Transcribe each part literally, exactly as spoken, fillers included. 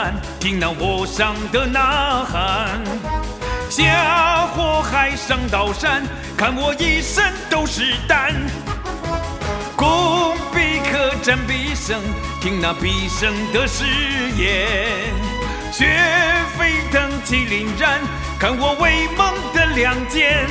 战，听那我上的呐喊。下火海上刀山，看我一身都是胆。攻必克，战必胜，听那必胜的誓言。血沸腾，气凛然，看我威猛的亮剑。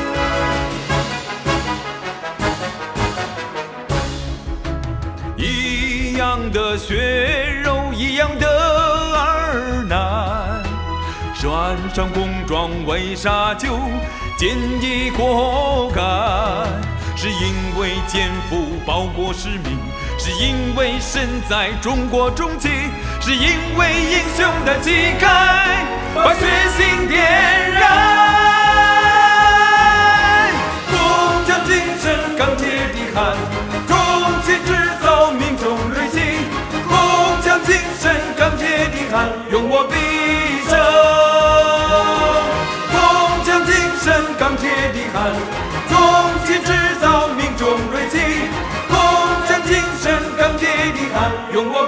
一样的血肉，一样的儿男，穿上工装为啥就见义果敢？是因为肩负报国使命，是因为身在中国中旗，是因为英雄的气概把血性点燃。工匠精神，钢铁的汗，重器制造民众锐气。工匠精神，钢铁的汗，用我必胜。工匠精神，钢铁的汗，重器制造民众锐气。工匠精神，钢铁的汗，用我